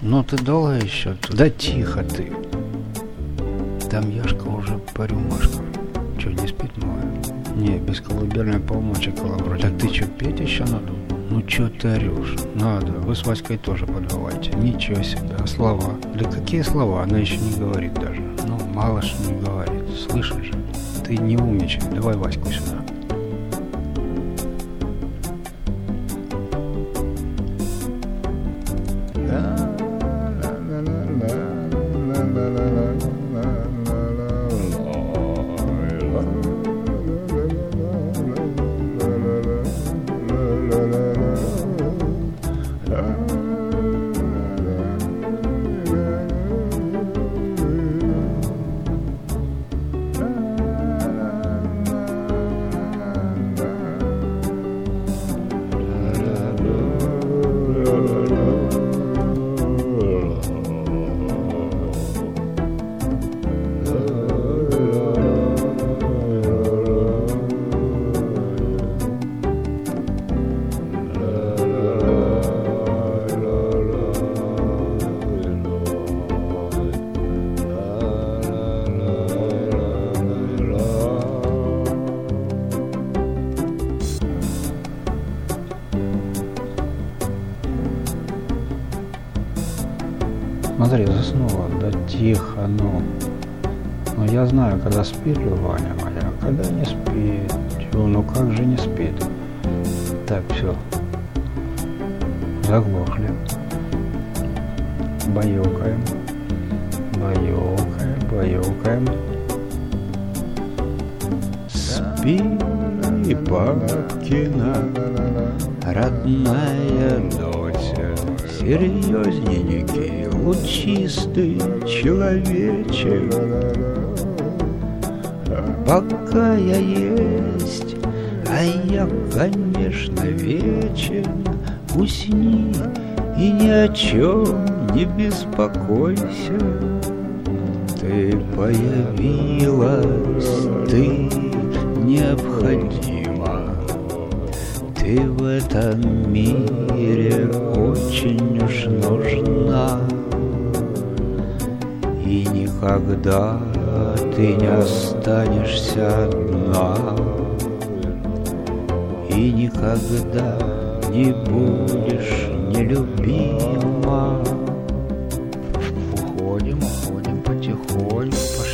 Ну ты долго еще? Да тихо ты. Там Яшка уже по рюмашкам. Че, не спит моя? Не, без колыбельной полночи колобродит. Так ты что, петь еще надо? Ну че ты орешь? Надо, вы с Васькой тоже подавайте. Ничего себе, а слова? Да какие слова? Она еще не говорит даже. Ну, мало что не говорит. Слышишь же? Ты не умничай, давай Ваську сюда. Смотри, заснула, да тихо, ну. Но я знаю, когда спит Ваня моя, а когда не спит. Чего, ну как же не спит? Так, все. Заглохли. Баюкаем. Баюкаем, баюкаем. Спи, бабкина, родная доча, серьезненький, лучистый человечек. Пока я есть, а я, конечно, вечен, усни и ни о чем не беспокойся. Ты появилась, ты необходима. Ты в этом мире очень уж нужна. И никогда ты не останешься одна. И никогда не будешь нелюбима. Уходим, уходим потихоньку.